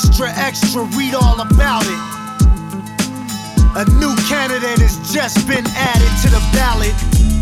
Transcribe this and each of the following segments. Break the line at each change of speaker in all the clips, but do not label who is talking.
extra, extra, read all about it. A new candidate has just been added to the ballot.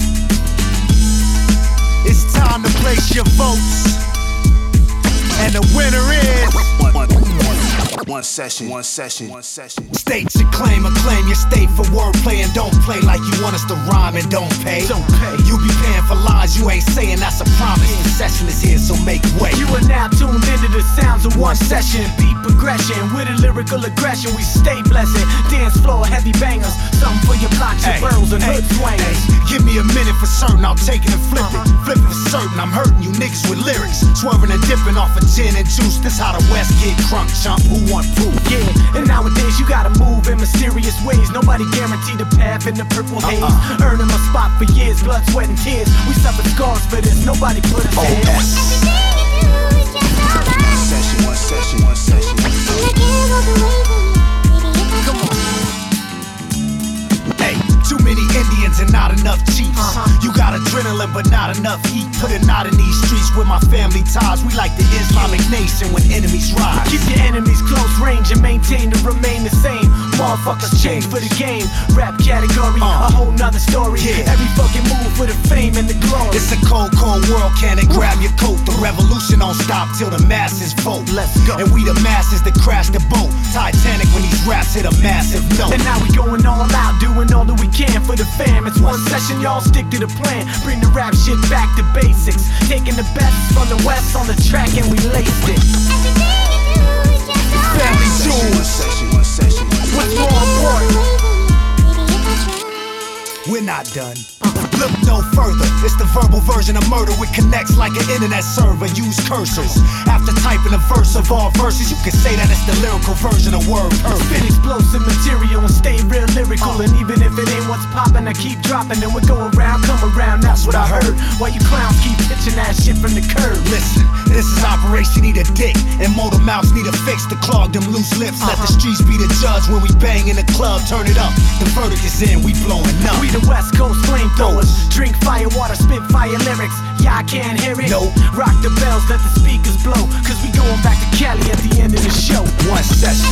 It's time to place your votes. And the winner is
one session.
State your claim, acclaim your state for wordplay, and don't play like you want us to rhyme and don't pay. You be paying for lies you ain't saying, that's a promise. The session is here, so make way.
You are now tuned into the sounds of one session. Beat progression with a lyrical aggression. We stay blessing. Dance floor, heavy bangers. Something for your blocks, your burls, and hood swangers.
Give me a minute for certain, I'll take it and flip it. Flip it for certain, I'm hurting you niggas with lyrics. Swerving and dipping off of gin and juice. This how the West get crunk, chump. Who want proof?
Yeah, and nowadays you gotta move in mysterious ways. Nobody guaranteed the path in the purple haze. Earning my spot for years, blood, sweat, and tears. We suffered scars for this, nobody put us in.
One session.
Come on. Hey, too many Indians and not enough chiefs. You got adrenaline but not enough heat. Put a knot in these streets with my family ties. We like the Islamic nation when enemies rise.
Keep your enemies close range and maintain to remain the same. Motherfuckers change for the game. Rap category, a whole nother story. Every fucking move for the fame and the glory.
It's a cold, cold world, can it grab your coat? The revolution don't stop till the masses vote.
Let's go.
And we the masses that crash the boat. Titanic when these raps hit a massive note.
And now we going all out, doing all that we can for the fam. It's one session, y'all stick to the plan. Bring the rap shit back to basics. Taking the best from the west on the track and we laced it.
Family jewels.
What's more important?
We're not done. Look no further. It's the verbal version of murder with connects like an internet server. Use cursors. After typing a verse of all verses, you can say that it's the lyrical version of word perfect.
Spit explosive material and stay real lyrical. And even if it ain't what's poppin', I keep dropping. And we go around, come around, that's what I heard. While you clowns keep pitching that shit from the curb.
Listen, this is Operation Eat a Dick, and motor mouths need a fix to clog them loose lips. Let the streets be the judge when we bang in the club. Turn it up, the verdict is in, we blowing up.
We the West Coast flamethrowers. Drink fire water, spit fire lyrics. Yeah, I can't hear it.
No.
Rock the bells, let the speakers blow. Cause we going back to Cali at the end of the show.
One session.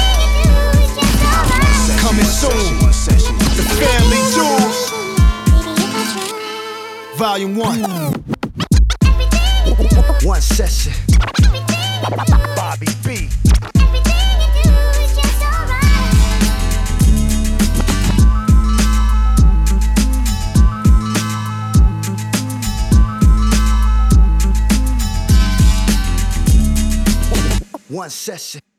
Coming soon. The Family Jewels. Volume 1. One session. Bobby B. One session.